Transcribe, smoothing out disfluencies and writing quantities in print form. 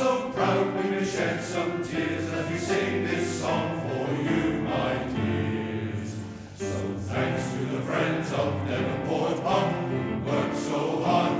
so proud we may shed some tears as we sing this song for you, my dears. So thanks to the friends of Devonport Pub who worked so hard